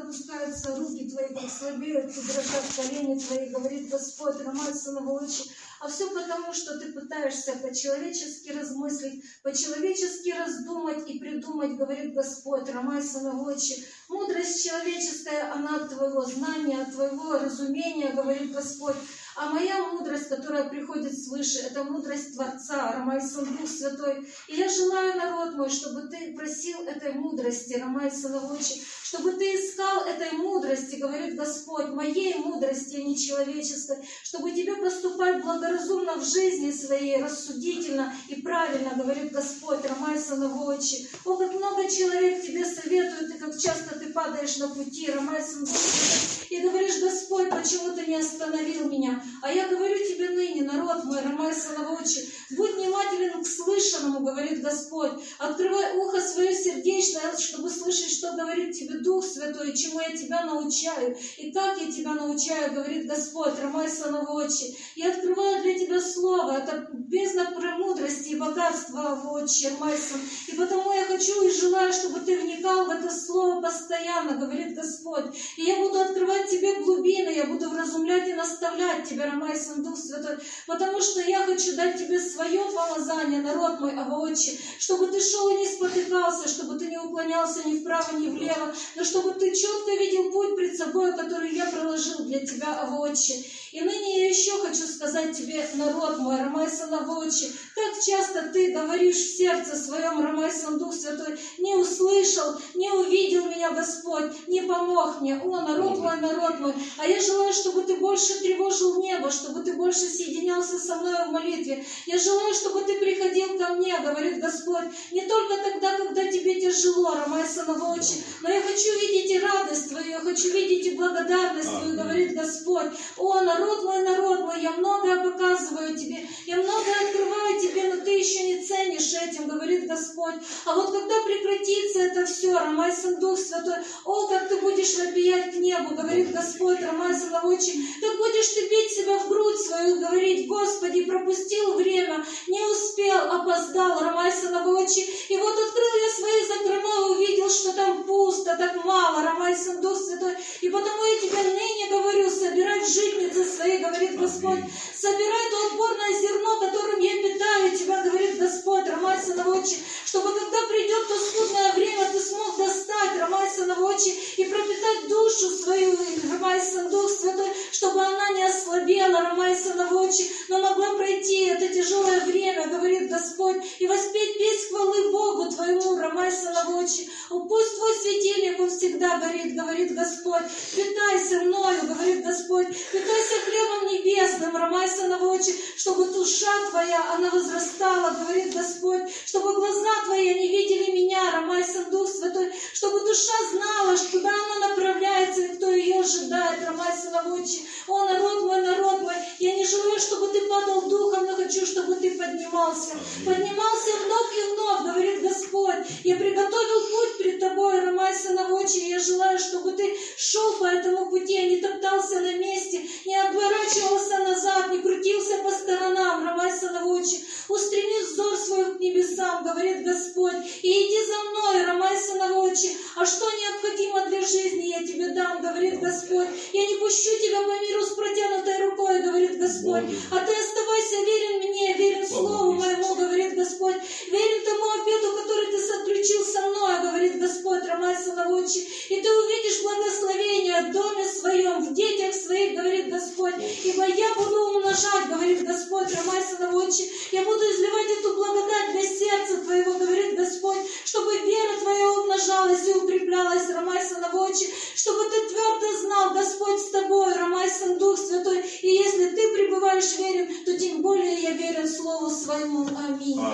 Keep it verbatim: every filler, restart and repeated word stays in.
опускаются руки твои, как слабеют, и дрожат колени твои, говорит Господь, Ромай, сыновой отче. А все потому, что ты пытаешься по-человечески размыслить, по-человечески раздумать и придумать, говорит Господь, Ромай, сыновой отче. Мудрость человеческая, она от твоего знания, от твоего разумения, говорит Господь. А моя мудрость, которая приходит свыше, это мудрость Творца, Ромай, Сын, Дух Святой. И я желаю, народ мой, чтобы ты просил этой мудрости, Ромай, сыновой отче, чтобы ты искал этой мудрости, говорит Господь, моей мудрости, а не человеческой, чтобы тебе поступать благоразумно в жизни своей, рассудительно и правильно, говорит Господь, Ромай, сыновой отче. О, как много человек тебе советует, и как часто ты падаешь на пути, Ромай, Сын, Дух Святой, и говоришь, Господь, почему ты не остановил меня? А я говорю тебе ныне, народ мой, Ромай, сыновой отче, будь внимателен к слышанному, говорит Господь. Открывай ухо свое сердечное, чтобы слышать, что говорит тебе Дух Святой, чему я тебя научаю, и как я тебя научаю, говорит Господь, Ромай, сыновой отче. Я открываю для тебя слово, это бездна премудрости и богатства, отче, Ромай, сын. И потому я хочу и желаю, чтобы ты вникал в это слово постоянно, говорит Господь. И я буду открывать тебе глубины, я буду вразумлять и наставлять тебя, Ромай, Сын, Дух Святой, потому что я хочу дать тебе свое помазание, народ мой, Ава, отче, чтобы ты шел и не спотыкался, чтобы ты не уклонялся ни вправо, ни влево, но чтобы ты четко видел путь пред собой, который я проложил для тебя, Ава, отче. И ныне я еще хочу сказать тебе, народ мой, Ромай, Сын, Ава, отче, как часто ты говоришь в сердце своем, Ромай, Сын, Дух Святой, не услышал, не увидел меня, Господь, не помог мне. О, народ мой, народ мой, а я желаю, чтобы ты больше тревожил небо, чтобы ты больше соединялся со мной в молитве. Я желаю, чтобы ты приходил ко мне, говорит Господь, не только тогда, когда тебе тяжело, Ромай, сыновой отче, но я хочу видеть и радость твою, я хочу видеть и благодарность твою, говорит Господь. О, народ мой, народ мой, я многое показываю тебе, я многое открываю тебе, но ты еще не ценишь этим, говорит Господь. А вот когда прекратится это все, Ромай, Сын, Дух Святой, о, как ты будешь вопиять к небу, говорит Господь, Ромай, сыновой отче, как будешь ты бить себя в грудь свою, говорить, Господи, пропустил время, не успел, опоздал, Ромай, сыновой отче. И вот открыл я свои закрома и увидел, что там пусто, так мало, Ромай, Сын, Дух Святой. И потому я тебе ныне говорю, собирай в житницы свои, говорит Господь, собирай то отборное зерно, которым я питаю тебя, говорит Господь, Ромай, сыновой отче, чтобы когда придет то скудное время, ты смог достать, Ромай, сыновой отче, и пропитать душу свою, Ромай, Сын, Дух Святой, чтобы она не ослабела, Ромай, сыновой отче, но могла пройти это тяжелое время, говорит Господь, и воспеть песнь хвалы Богу твоему, Ромай, сыновой отче. О, пусть твой светильник, он всегда горит, говорит Господь, питайся мною, говорит Господь, питайся хлебом небесным, Ромай, сыновой отче, чтобы душа твоя, она возрастала, говорит Господь, чтобы глаза твои не видели меня, Ромай, Сын, Дух Святой, чтобы душа знала, куда она направляется и кто ее ожидает, Ромай, сыновой отче. О, народ мой, народ мой, я не желаю, чтобы ты падал духом, но хочу, чтобы ты поднимался. Поднимался вновь и вновь, говорит Господь. Я приготовил путь перед тобой, Ромай, сыновой отче. Я желаю, чтобы ты шел по этому пути, а не топтался на месте, не отворачивался назад, не крутился по сторонам, Ромай, сыновой отче. Устреми взор свой к небесам, говорит Господь, и иди за мной, Ромай, сыновой отче. А что необходимо для жизни, я тебе дам, говорит Господь. Я не пущу тебя по миру с протянутой рукой, говорит Господь. А ты оставайся верен мне, верен слову моему, говорит Господь. Верен тому обету, который ты заключил со мной, говорит Господь, Ромай, сыновой отче. И ты увидишь благословение в доме своем, в детях своих, говорит Господь. Ибо я буду умножать, говорит Господь, Ромай, сыновой отче. Я буду изливать эту благодать для сердца твоего, говорит Господь, чтобы вера твоя умножалась и укреплялась, Ромай, сыновой отче, чтобы ты твердо знал, Господь с тобой, Ромай, Сын, Дух Святой. И если ты пребываешь верен, то тем более я верен Слову Своему. Аминь.